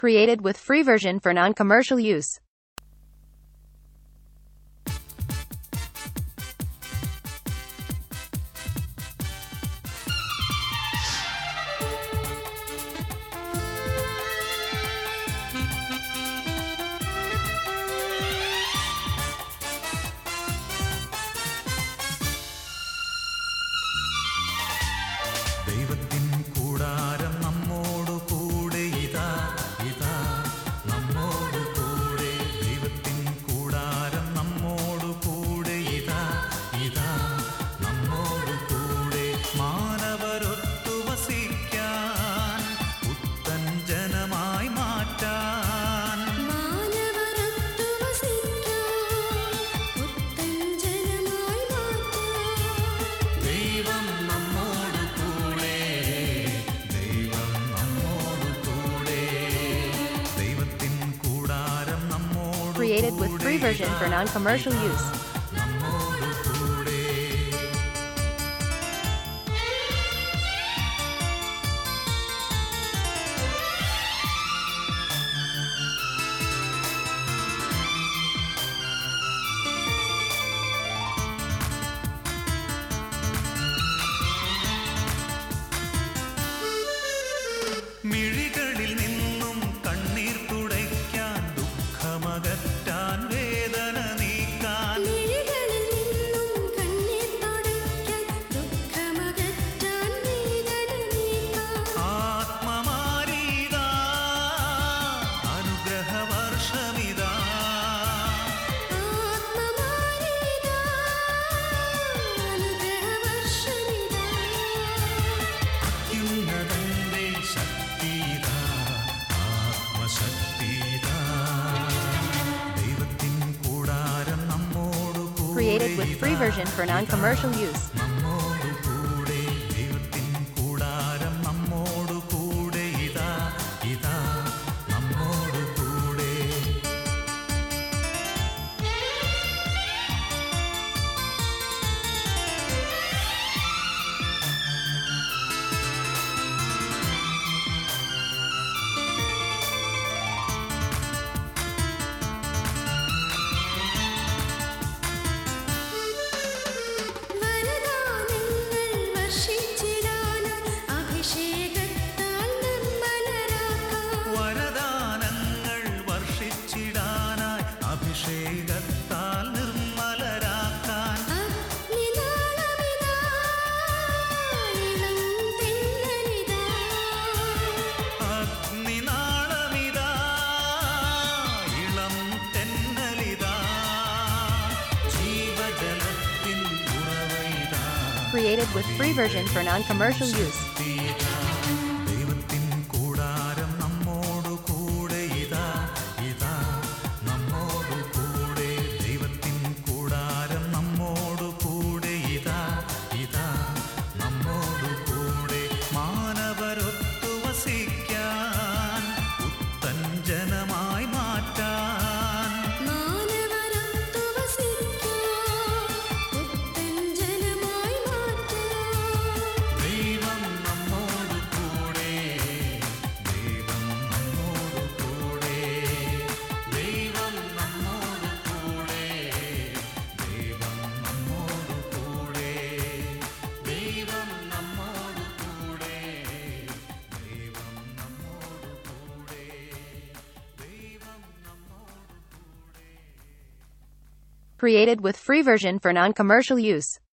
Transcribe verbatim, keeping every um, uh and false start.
Created with free version for non-commercial use. ദൈവത്തിൻ കൂടാരം നമ്മോടു കൂടെ ഇതാ ഇതാ നമ്മോടു കൂടെ ദൈവത്തിൻ കൂടാരം നമ്മോടു കൂടെ ഇതാ ഇതാ നമ്മോടു കൂടെ മാനവരൊത്തു വസിക്കാൻ പുത്തൻ ജനമായി മാറ്റാൻ മാനവരൊത്തു വസിക്കാൻ പുത്തൻ ജനമായി മാറ്റാൻ ദൈവം നമ്മോടു കൂടെ ദൈവം നമ്മോടു കൂടെ ദൈവത്തിൻ കൂടാരം നമ്മോടു Created with free version for non-commercial use. നമ്മോടു കൂടെ മിഴികളിൽ നിന്നും കണ്ണീർ തുടയ്ക്കാൻ ദുഃഖമകറ്റാൻ വേദന നീക്കാൻ മിഴികളിൽ നിന്നും കണ്ണീർ തുടയ്ക്കാൻ ദുഃഖമകറ്റാൻ വേദന നീക്കാൻ ആത്മമാരീതാ അനുഗ്രഹവർഷമിതാ ആത്മമാരീതാ അനുഗ്രഹവർഷമിതാ അത്യുന്നതന്റെ ശക്തിതാ ആത്മശക്തിതാ ദൈവത്തിൻ കൂടാരം നമ്മോടു Created with free കൂടെ version for non-commercial use. നമ്മോടു കൂടെ ദൈവത്തിൻ കൂടാരം നമ്മോടു കൂടെ ഇതാ ഇതാ നമ്മോടു കൂടെ വരദാനങ്ങൾ വർഷിച്ചിടാനായി അഭിഷേകത്താൽ നിർമ്മലരാക്കാൻ വരദാനങ്ങൾ വർഷിച്ചിടാനായി അഭിഷേകത്താൽ നിർമ്മലരാക്കാൻ അഗ്നിനാളമിതാ ഇളം തെന്നലിതാ അഗ്നിനാളമിതാ ഇളം തെന്നലിതാ ജീവജലത്തിൻ ഉറവയിതാ Created with free version for non-commercial use. ദൈവത്തിൻ കൂടാരം നമ്മോടു കൂടെ ഇതാ ഇതാ നമ്മോടു കൂടെ ദൈവത്തിൻ കൂടാരം നമ്മോടു കൂടെ ഇതാ ഇതാ നമ്മോടു കൂടെ മാനവരൊത്തു വസിക്കാൻ പുത്തൻ ജനമായി മാറ്റാൻ മാനവരൊത്തു വസിക്കാൻ പുത്തൻ ജനമായി മാറ്റാൻ ദൈവം നമ്മോടു കൂടെ ദൈവം നമ്മോടു കൂടെ ദൈവം നമ്മോടു കൂടെ ദൈവം നമ്മോടു കൂടെ ദൈവം നമ്മോടു കൂടെ ദൈവം നമ്മോടു കൂടെ ദൈവം നമ്മോടു കൂടെ Created with free version for non-commercial use.